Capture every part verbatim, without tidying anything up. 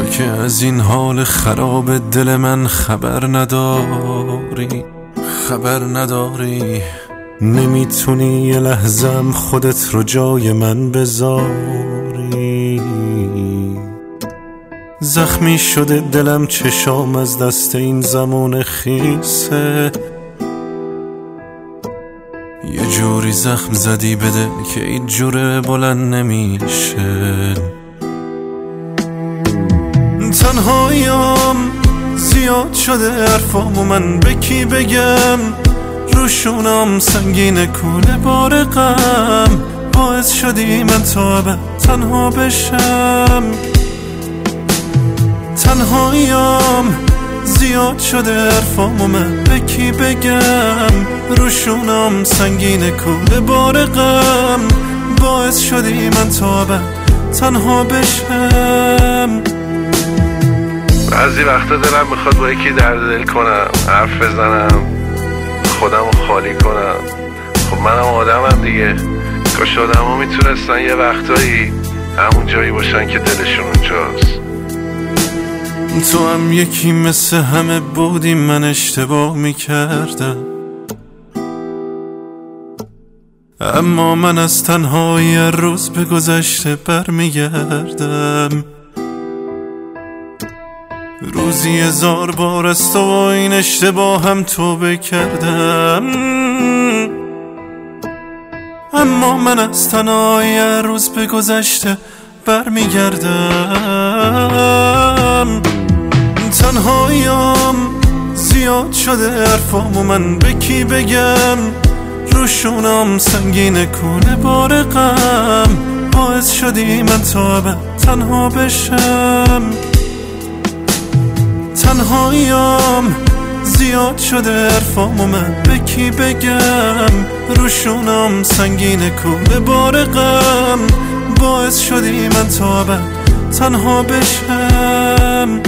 که از این حال خراب دل من خبر نداری، خبر نداری. نمیتونی یه لحظم خودت رو جای من بذاری. زخمی شده دلم، چشام از دست این زمان خیسه. یه جوری زخم زدی به دل که این جوره بلند نمیشه. تنهاییم زیاد شده حرفام و من به کی بگم؟ روشونم سنگین کوله بار غم، باعث شدی من تا ابد تنها بشم. تنهاییم زیاد شده حرفام و من به کی بگم؟ روشونم سنگین کوله بار غم، باعث شدی من تا ابد تنها بشم. بعضی وقتا دلم میخواد با یکی درد دل کنم، حرف بزنم، خودم رو خالی کنم. خب منم آدمم دیگه. کاش آدم ها میتونستن یه وقتایی همون جایی باشن که دلشون اونجاست. تو هم یکی مثل همه بودی، من اشتباه میکردم، اما من از تنهایی روز به گذشته برمیگردم. روزی هزار بار از تو و این اشتباه هم توبه کردم، اما من از تنهایی روز به گذشته برمیگردم. تنهاییم زیاد شده حرفام و من به کی بگم؟ روشونم سنگین کوله بار غم، باعث شدی من تا ابد تنها بشم. تنهاییم زیاد شده حرفام و من به کی بگم؟ روشونم سنگین کوله بار غم، باعث شدی من تا ابد تنها بشم.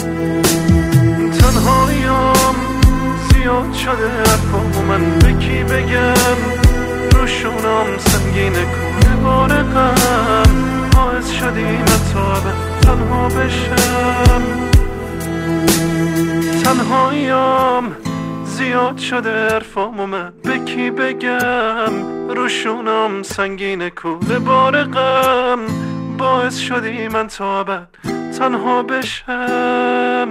تنهاییم زیاد شده حرفام و من به کی بگم؟ روشونم سنگین کوله بار غم، باعث شدی من تا ابد تنها بشم. تنهاییم زیاد شده حرفام و من به کی بگم؟ روشونم سنگین کوله بار غم، باعث شدی من تا ابد تنها بشم.